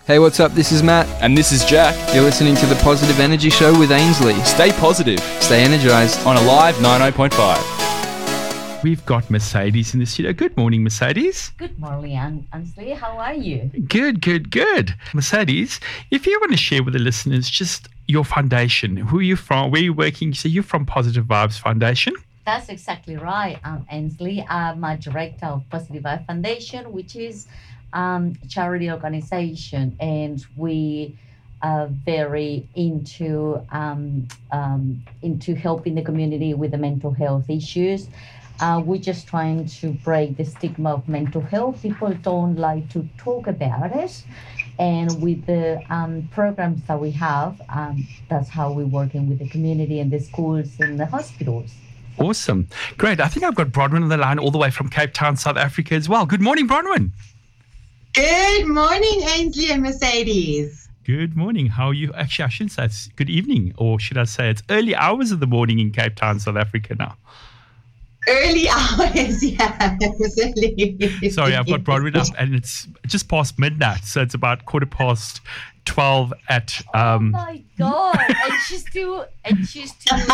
Hey, what's up? This is Matt. And this is Jack. You're listening to the Positive Energy Show with Ainsley. Stay positive. Stay energized. On Alive 90.5. We've got Mercedes in the studio. Good morning, Mercedes. Good morning, Ainsley. How are you? Good. Mercedes, if you want to share with the listeners just your foundation, who are you from, where are you working? So you're from Positive Vibes Foundation? That's exactly right, Ainsley. I'm a director of Positive Vibe Foundation, which is a charity organization, and we are very into helping the community with the mental health issues. We're just trying to break the stigma of mental health. People don't like to talk about it. And with the programs that we have, that's how we're working with the community and the schools and the hospitals. Awesome. Great. I think I've got Bronwyn on the line all the way from Cape Town, South Africa as well. Good morning, Bronwyn. Good morning, Ainsley and Mercedes. Good morning. How are you? Actually, I shouldn't say it's good evening, or should I say it's early hours of the morning in Cape Town, South Africa now? Early hours, yeah. Sorry, I've got Bronwyn up, and it's just past midnight, so it's about 12:15 at. Oh my God! And she's still speaking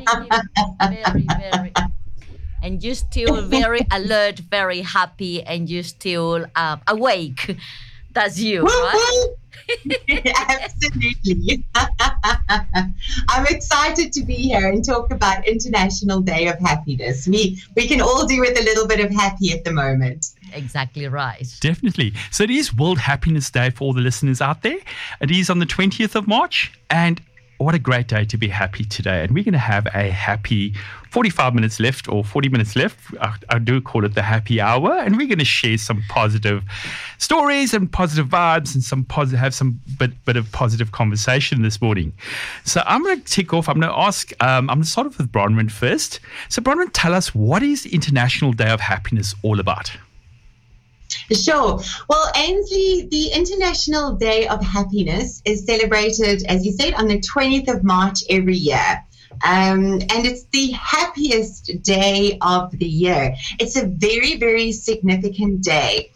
very. And you're still very alert, very happy, and you're still awake. That's you, right? Absolutely. I'm excited to be here and talk about International Day of Happiness. We can all do with a little bit of happy at the moment. Exactly right. Definitely. So it is World Happiness Day for all the listeners out there. It is on the 20th of March, and what a great day to be happy today. And we're going to have a happy 45 minutes left or 40 minutes left. I do call it the happy hour. And we're going to share some positive stories and positive vibes and have some bit of positive conversation this morning. So I'm going to tick off. I'm going to ask, I'm going to start off with Bronwyn first. So Bronwyn, tell us, what is International Day of Happiness all about? Sure. Well, Ainsley, the International Day of Happiness is celebrated, as you said, on the 20th of March every year. And it's the happiest day of the year. It's a very, very significant day.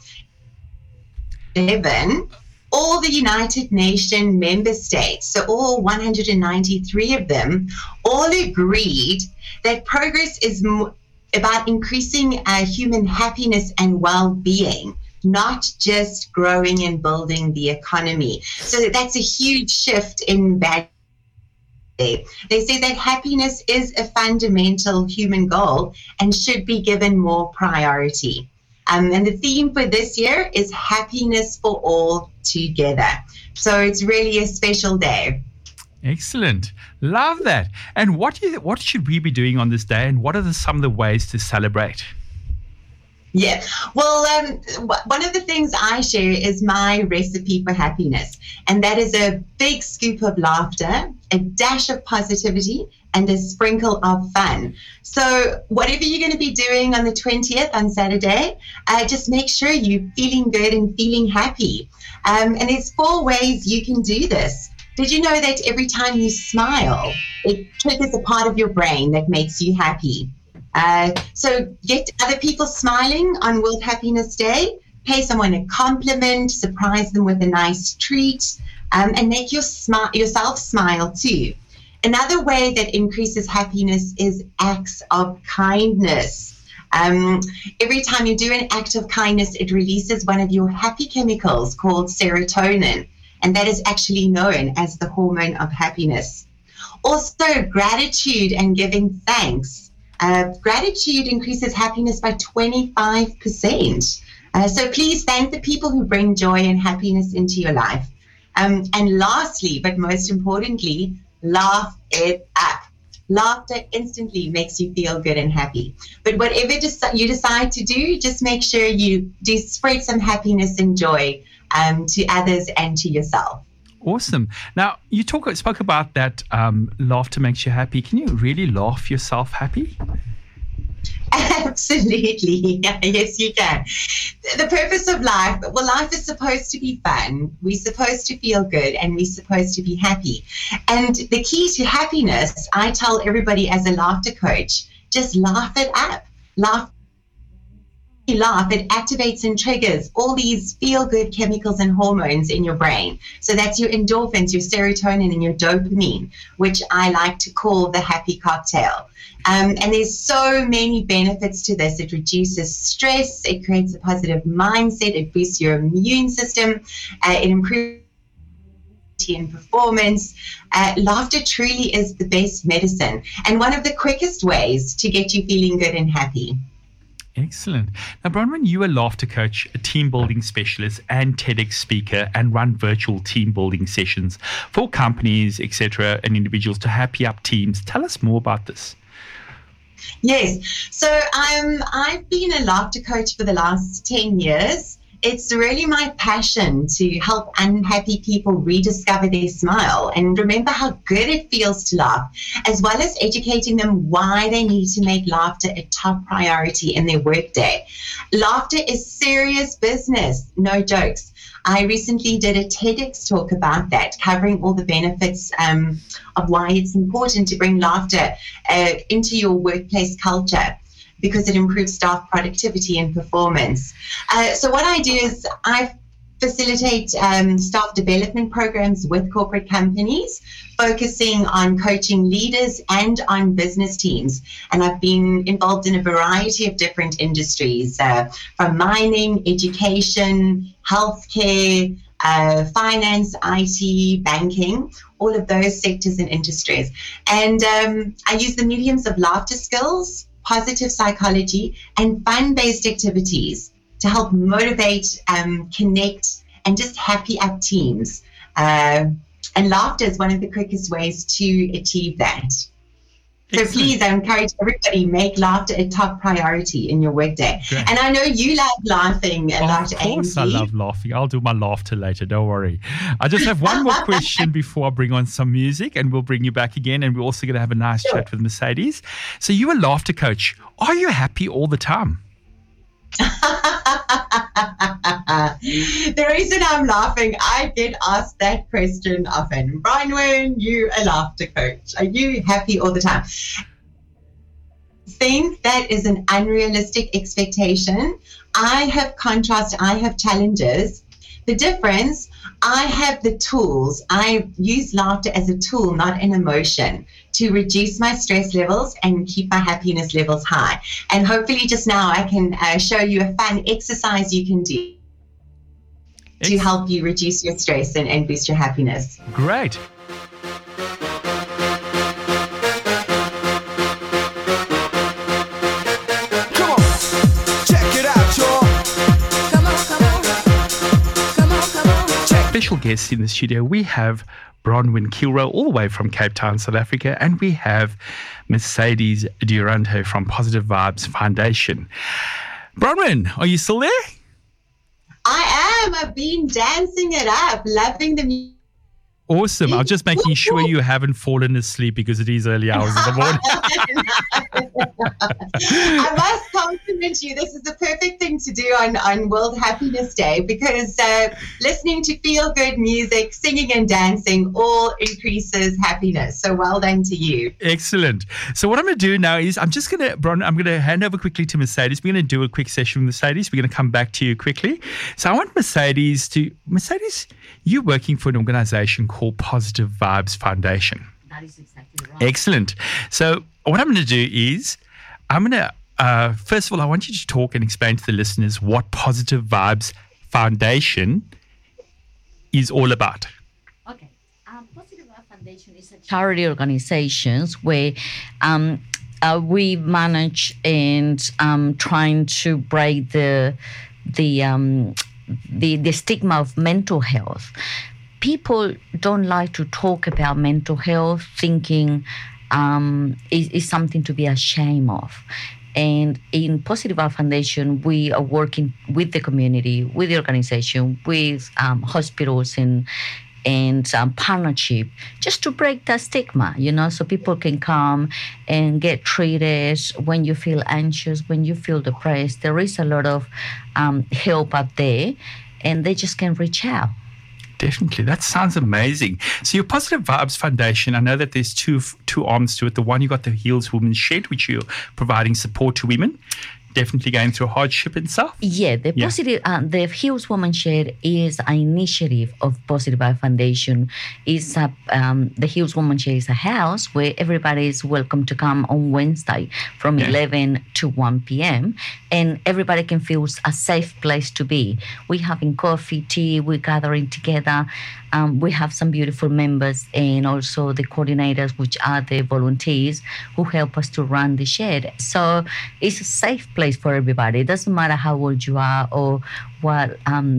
All the United Nations member states, so all 193 of them, all agreed that progress is about increasing human happiness and well-being, not just growing and building the economy. So that's a huge shift in value. They say that happiness is a fundamental human goal and should be given more priority. And the theme for this year is happiness for all together. So it's really a special day. Excellent. Love that. And what should we be doing on this day, and what are some of the ways to celebrate? Yeah. Well, one of the things I share is my recipe for happiness. And that is a big scoop of laughter, a dash of positivity, and a sprinkle of fun. So whatever you're going to be doing on the 20th on Saturday, just make sure you're feeling good and feeling happy. And there's 4 ways you can do this. Did you know that every time you smile, it triggers a part of your brain that makes you happy? So get other people smiling on World Happiness Day, pay someone a compliment, surprise them with a nice treat, and make yourself smile too. Another way that increases happiness is acts of kindness. Every time you do an act of kindness, it releases one of your happy chemicals called serotonin. And that is actually known as the hormone of happiness. Also, gratitude and giving thanks. Gratitude increases happiness by 25%. So please thank the people who bring joy and happiness into your life. And lastly, but most importantly, laugh it up. Laughter instantly makes you feel good and happy. But whatever you decide to do, just make sure you do spread some happiness and joy to others and to yourself. Awesome. Now, you spoke about that laughter makes you happy. Can you really laugh yourself happy? Absolutely. Yes, you can. The purpose of life is supposed to be fun. We're supposed to feel good, and we're supposed to be happy. And the key to happiness, I tell everybody as a laughter coach, just laugh it up. Laugh you laugh, it activates and triggers all these feel-good chemicals and hormones in your brain. So that's your endorphins, your serotonin, and your dopamine, which I like to call the happy cocktail. And there's so many benefits to this. It reduces stress, it creates a positive mindset, it boosts your immune system, it improves and performance. Laughter truly is the best medicine and one of the quickest ways to get you feeling good and happy. Excellent. Now, Bronwyn, you are a laughter coach, a team building specialist, and TEDx speaker, and run virtual team building sessions for companies, etc., and individuals to happy up teams. Tell us more about this. Yes. So I've been a laughter coach for the last 10 years. It's really my passion to help unhappy people rediscover their smile and remember how good it feels to laugh, as well as educating them why they need to make laughter a top priority in their workday. Laughter is serious business, no jokes. I recently did a TEDx talk about that, covering all the benefits of why it's important to bring laughter into your workplace culture, because it improves staff productivity and performance. So what I do is I facilitate staff development programs with corporate companies, focusing on coaching leaders and on business teams. And I've been involved in a variety of different industries, from mining, education, healthcare, finance, IT, banking, all of those sectors and industries. And I use the mediums of laughter skills, positive psychology, and fun-based activities to help motivate, connect, and just happy up teams. And laughter is one of the quickest ways to achieve that. So please, I encourage everybody, make laughter a top priority in your workday. Great. And I know you love laughing a lot, Of course I Angie. love laughing. I'll do my laughter later, don't worry. I just have one more question before I bring on some music, and we'll bring you back again, and we're also going to have a nice chat with Mercedes. So you're a laughter coach. Are you happy all the time? The reason I'm laughing, I get asked that question often. Bronwyn, you a laughter coach. Are you happy all the time? I think that is an unrealistic expectation. I have contrast, I have challenges. The difference, I have the tools. I use laughter as a tool, not an emotion, to reduce my stress levels and keep my happiness levels high. And hopefully just now I can show you a fun exercise you can do to help you reduce your stress and boost your happiness. Great. Come on, check it out, y'all. Come on, come on. Come on, come on. Special guests in the studio. We have Bronwyn Kilroe, all the way from Cape Town, South Africa, and we have Mercedes Durante from Positive Vibes Foundation. Bronwyn, are you still there? I am. I've been dancing it up, loving the music. Awesome. I'm just making sure you haven't fallen asleep because it is early hours in the morning. I must compliment you. This is the perfect thing to do on World Happiness Day, because listening to feel-good music, singing and dancing all increases happiness. So well done to you. Excellent. So what I'm going to do now is I'm going to hand over quickly to Mercedes. We're going to do a quick session with Mercedes. We're going to come back to you quickly. So I want Mercedes, you're working for an organization called Positive Vibes Foundation. That is exactly right. Excellent. So what I'm going to do is first of all, I want you to talk and explain to the listeners what Positive Vibes Foundation is all about. Okay. Positive Vibes Foundation is a charity organization where we manage and trying to break the stigma of mental health. People don't like to talk about mental health, thinking is something to be ashamed of. And in Positive Vibes Foundation, we are working with the community, with the organization, with hospitals and partnership, just to break that stigma, so people can come and get treated when you feel anxious, when you feel depressed. There is a lot of help out there, and they just can reach out. Definitely. That sounds amazing. So your Positive Vibes Foundation, I know that there's two arms to it. The one, you got the Heals Women's Shed, which you're providing support to women. definitely going through hardship and stuff. Yeah, the Yeah. positive, the Hills Woman Shed is an initiative of Positive Vibe Foundation. It's the Hills Woman Shed is a house where everybody is welcome to come on Wednesday from Yeah. 11 to 1 p.m. and everybody can feel a safe place to be. We're having coffee, tea, we're gathering together. We have some beautiful members and also the coordinators, which are the volunteers who help us to run the shed. So it's a safe place for everybody. It doesn't matter how old you are or what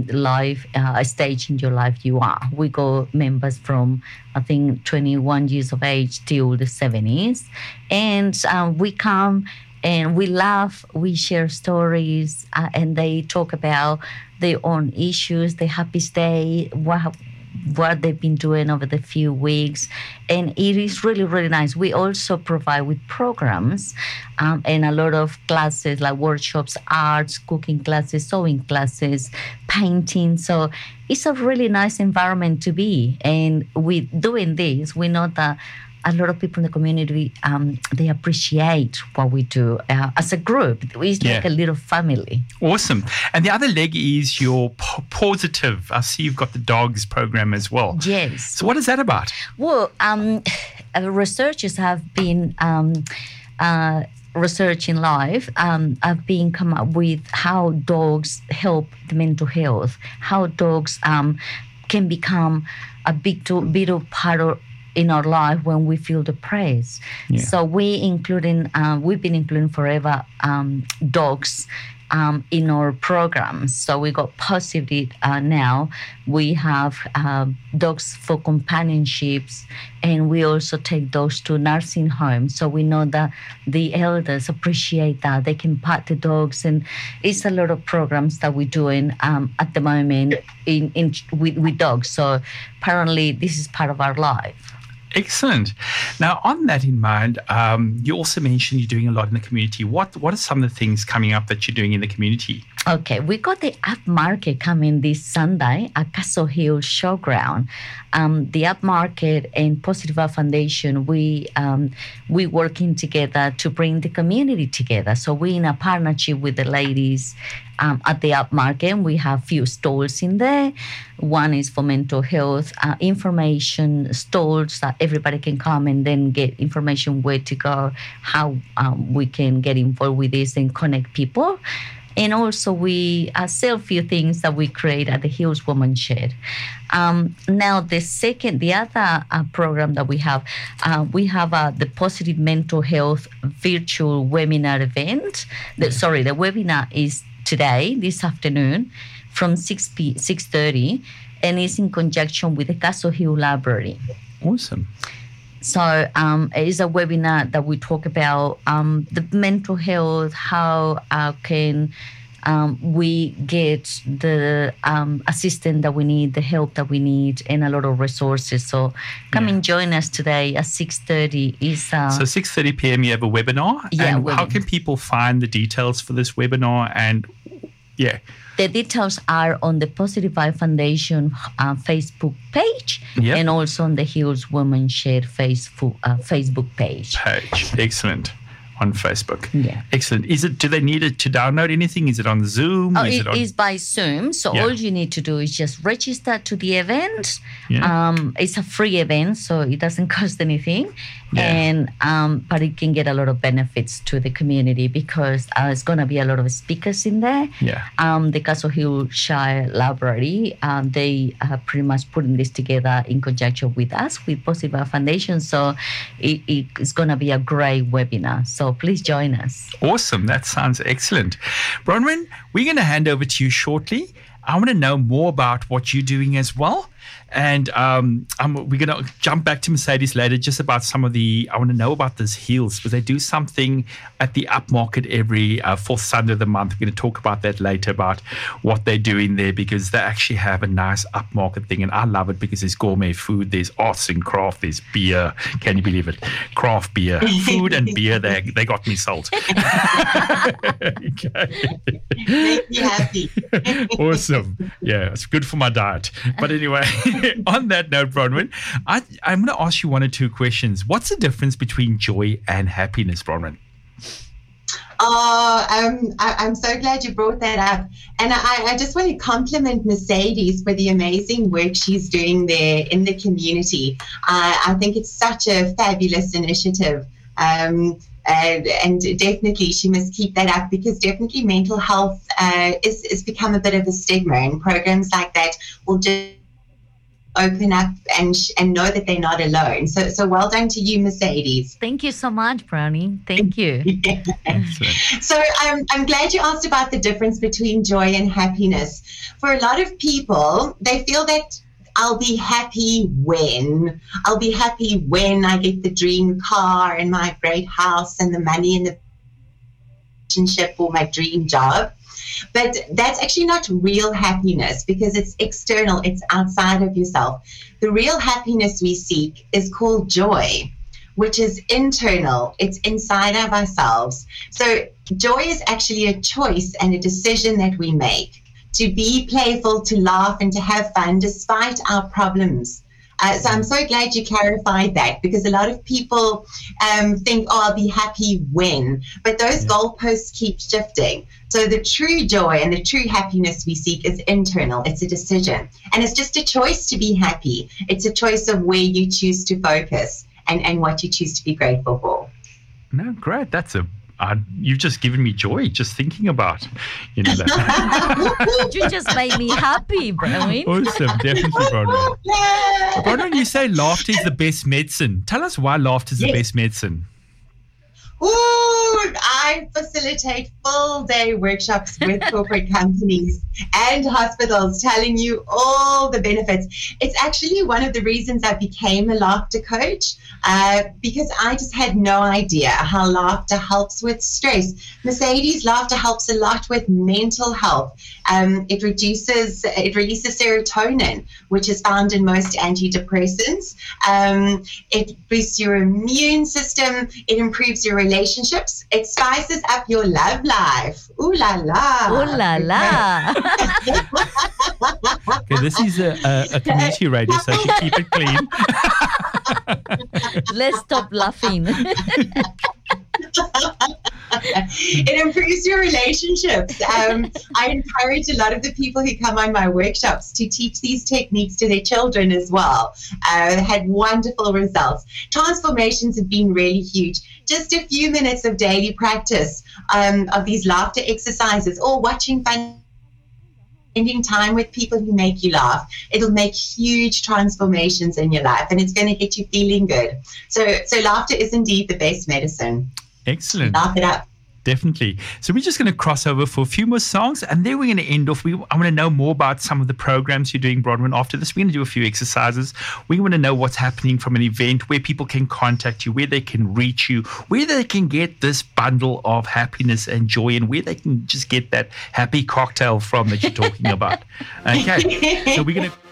stage in your life you are. We got members from, I think, 21 years of age till the 70s. And we come and we laugh, we share stories, and they talk about their own issues, their happiest day, what they've been doing over the few weeks. And it is really, really nice. We also provide with programs and a lot of classes like workshops, arts, cooking classes, sewing classes, painting. So it's a really nice environment to be. And with doing this, we know that a lot of people in the community, they appreciate what we do as a group. It's like Yeah. a little family. Awesome. And the other leg is your positive. I see you've got the dogs program as well. Yes. So what is that about? Well, researchers have been researching live. Have been come up with how dogs help the mental health, how dogs can become a bit of part of in our life when we feel depressed. Yeah. So we've been including forever dogs in our programs. So we got Positive now. We have dogs for companionships, and we also take dogs to nursing homes. So we know that the elders appreciate that. They can pat the dogs, and it's a lot of programs that we're doing at the moment with dogs. So apparently this is part of our life. Excellent. Now, on that in mind, you also mentioned you're doing a lot in the community. What are some of the things coming up that you're doing in the community? Okay, we got the Up Market coming this Sunday at Castle Hill Showground. The Up Market and Positive Vibe Foundation, we working together to bring the community together. So we're in a partnership with the ladies at the Up Market. We have few stalls in there. One is for mental health information stalls that everybody can come and then get information where to go, how we can get involved with this and connect people. And also we sell a few things that we create at the Hills Woman Shed. Now the other program that we have the Positive Mental Health virtual webinar event. The webinar is today, this afternoon, from 6:30, and it's in conjunction with the Castle Hill Library. Awesome. So it's a webinar that we talk about the mental health, how can we get the assistance that we need, the help that we need, and a lot of resources. So come and join us today at 6:30. So 6:30 p.m. you have a webinar. Yeah, and how webinar. can people find the details for this webinar? And yeah. The details are on the Positive Vibe Foundation Facebook page Yep. and also on the Hills Woman Shed Facebook page. Excellent. On Facebook. Yeah. Excellent. Do they need it to download anything? Is it on Zoom? Oh, Is it on... is by Zoom. So Yeah. all you need to do is just register to the event. Yeah. It's a free event, so it doesn't cost anything. Yeah. And but it can get a lot of benefits to the community because it's going to be a lot of speakers in there. Yeah. The Castle Hill Shire Library, they are pretty much putting this together in conjunction with us, with Positive Vibe Foundation. So it's going to be a great webinar. So please join us. Awesome. That sounds excellent. Bronwyn, we're going to hand over to you shortly. I want to know more about what you're doing as well. And we're going to jump back to Mercedes later just about some of I want to know about those heels because they do something at the Up Market every fourth Sunday of the month. We're going to talk about that later about what they're doing there because they actually have a nice Up Market thing. And I love it because there's gourmet food, there's arts and craft, there's beer. Can you believe it? Craft beer, food and beer, they got me sold. Okay. Make me happy. Awesome. Yeah, it's good for my diet. But anyway, on that note, Bronwyn, I'm going to ask you one or two questions. What's the difference between joy and happiness, Bronwyn? I'm so glad you brought that up. And I just want to compliment Mercedes for the amazing work she's doing there in the community. I think it's such a fabulous initiative. And definitely she must keep that up, because definitely mental health is become a bit of a stigma, and programs like that will just open up and know that they're not alone. So well done to you, Mercedes. Thank you so much, Brownie. Thank you. So I'm glad you asked about the difference between joy and happiness. For a lot of people, they feel that I'll be happy when I get the dream car and my great house and the money and the relationship or my dream job. But that's actually not real happiness, because it's external, it's outside of yourself. The real happiness we seek is called joy, which is internal, it's inside of ourselves. So joy is actually a choice and a decision that we make to be playful, to laugh and to have fun despite our problems. So I'm so glad you clarified that, because a lot of people think, I'll be happy when, but those goalposts keep shifting. So the true joy and the true happiness we seek is internal. It's a decision. And it's just a choice to be happy. It's a choice of where you choose to focus and what you choose to be grateful for. No, great. You've just given me joy just thinking about, that. You just made me happy, Brownie. Awesome. Definitely, Bronwyn. Yeah. Bronwyn, you say laughter is the best medicine. Tell us why laughter is the best medicine. Ooh, I facilitate full-day workshops with corporate companies and hospitals, telling you all the benefits. It's actually one of the reasons I became a laughter coach, because I just had no idea how laughter helps with stress. Mercedes, laughter helps a lot with mental health. It releases serotonin, which is found in most antidepressants. It boosts your immune system. It improves your relationships. It spices up your love life. Ooh la la. Ooh la la. Okay, this is a community radio, so I should keep it clean. Let's stop laughing. It improves your relationships. I encourage a lot of the people who come on my workshops to teach these techniques to their children as well. Had wonderful results. Transformations have been really huge. Just a few minutes of daily practice of these laughter exercises, or watching fun, spending time with people who make you laugh. It'll make huge transformations in your life, and it's going to get you feeling good. So laughter is indeed the best medicine. Excellent. Laugh it up. Definitely. So we're just going to cross over for a few more songs, and then we're going to end off. I want to know more about some of the programs you're doing, Bronwyn. After this, we're going to do a few exercises. We want to know what's happening from an event, where people can contact you, where they can reach you, where they can get this bundle of happiness and joy, and where they can just get that happy cocktail from that you're talking about. Okay. So we're going to...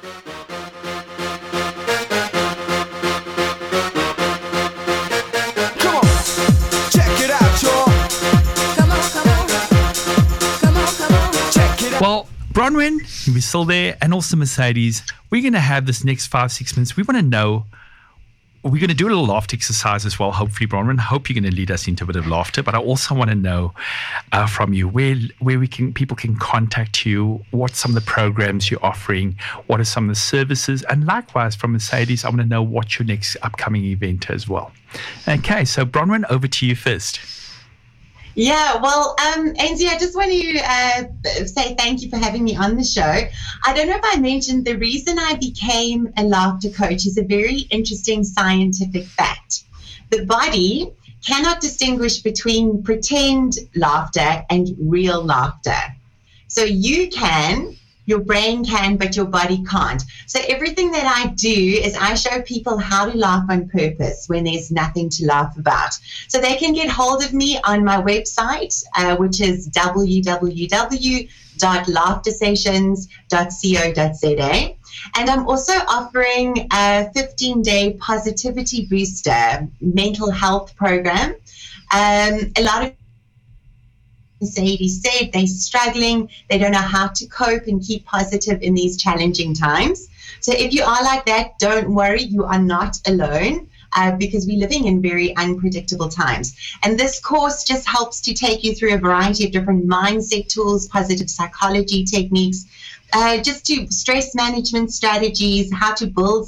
Well, Bronwyn, we're still there, and also Mercedes. We're going to have this next 5-6 minutes. We want to know, we're going to do a little laughter exercise as well, hopefully, Bronwyn. I hope you're going to lead us into a bit of laughter, but I also want to know from you where people can contact you, what some of the programs you're offering, what are some of the services, and likewise from Mercedes, I want to know what's your next upcoming event as well. Okay, so Bronwyn, over to you first. Yeah, well, Angie, I just want to say thank you for having me on the show. I don't know if I mentioned the reason I became a laughter coach is a very interesting scientific fact. The body cannot distinguish between pretend laughter and real laughter. So you can, your brain can, but your body can't. So everything that I do is I show people how to laugh on purpose when there's nothing to laugh about. So they can get hold of me on my website, which is www.laughtersessions.co.za. And I'm also offering a 15-day positivity booster mental health program. A lot of Mercedes said they're struggling, they don't know how to cope and keep positive in these challenging times. So if you are like that, don't worry, you are not alone. because we're living in very unpredictable times. And this course just helps to take you through a variety of different mindset tools, positive psychology techniques, just to stress management strategies, how to build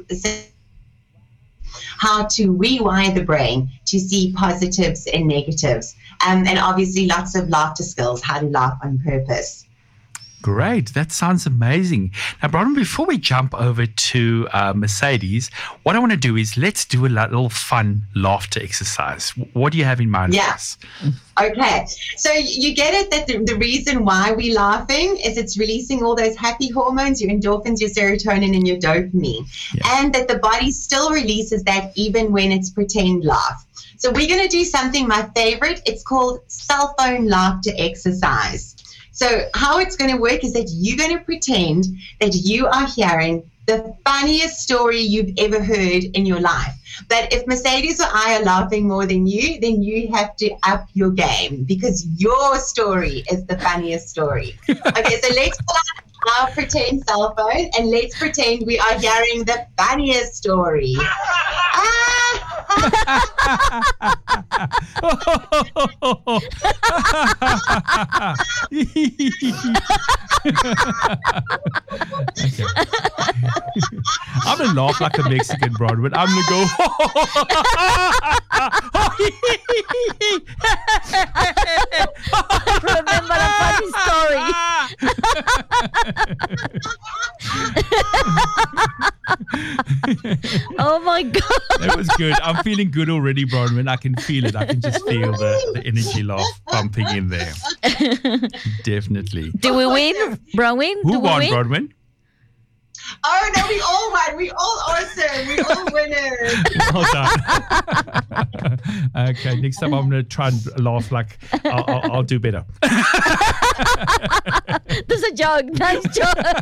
how to rewire the brain to see positives and negatives, and obviously lots of laughter skills, how to laugh on purpose. Great. That sounds amazing. Now, Bronwyn, before we jump over to Mercedes, what I want to do is let's do a little fun laughter exercise. What do you have in mind for us? Okay. So you get it that the reason why we're laughing is it's releasing all those happy hormones, your endorphins, your serotonin, and your dopamine. Yeah. And that the body still releases that even when it's pretend laugh. So we're going to do something, my favorite. It's called cell phone laughter exercise. So how it's going to work is that you're going to pretend that you are hearing the funniest story you've ever heard in your life. But if Mercedes or I are laughing more than you, then you have to up your game because your story is the funniest story. Okay, so let's pull out our pretend cell phone and let's pretend we are hearing the funniest story. I'm going to laugh like a Mexican, Bronwyn. I'm going to go. Remember a funny story. Oh my God. That was good. I'm feeling good already, Bronwyn. I can feel it. I can just feel the energy laugh pumping in there. Definitely. Do we win, Bronwyn? Who won, Bronwyn? Oh, no, we all won. We all awesome. We all winners. Well done. Okay, next time I'm going to try and laugh like I'll do better. That's a joke. Nice joke.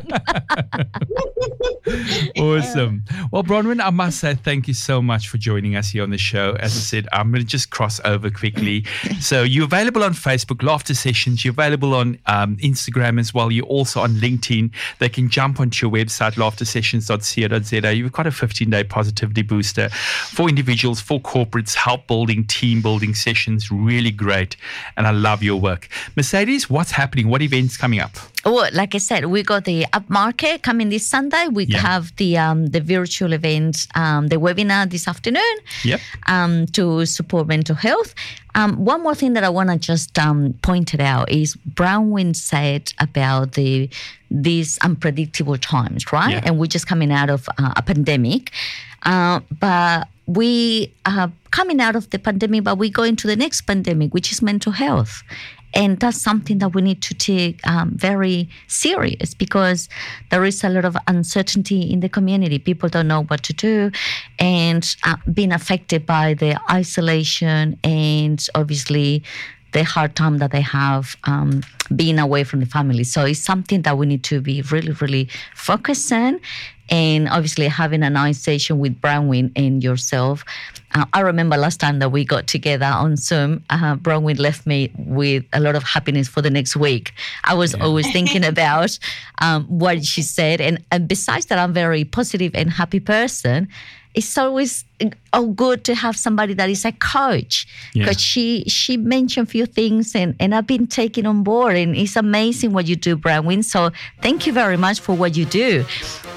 Awesome. Well, Bronwyn, I must say thank you so much for joining us here on the show. As I said, I'm going to just cross over quickly. So you're available on Facebook, Laughter Sessions. You're available on Instagram as well. You're also on LinkedIn. They can jump onto your website, laughtersessions.co.za. You've got a 15-day positivity booster for individuals, for corporates, help building, team building sessions. Really great. And I love your work. Mercedes, what's happening? What events coming up? Well, like I said, we got the Upmarket coming this Sunday. We have the virtual event, the webinar this afternoon to support mental health. One more thing that I want to just point it out is Bronwyn said about these unpredictable times, right? Yeah. And we're just coming out of a pandemic. But we are coming out of the pandemic, but we go into the next pandemic, which is mental health. And that's something that we need to take very serious because there is a lot of uncertainty in the community. People don't know what to do and being affected by the isolation and obviously the hard time that they have being away from the family. So it's something that we need to be really, really focused on. And obviously having a nice session with Bronwyn and yourself. I remember last time that we got together on Zoom, Bronwyn left me with a lot of happiness for the next week. I was always thinking about what she said. And besides that, I'm a very positive and happy person. It's always good to have somebody that is a coach because she mentioned a few things and I've been taking on board and it's amazing what you do, Bronwyn. So thank you very much for what you do.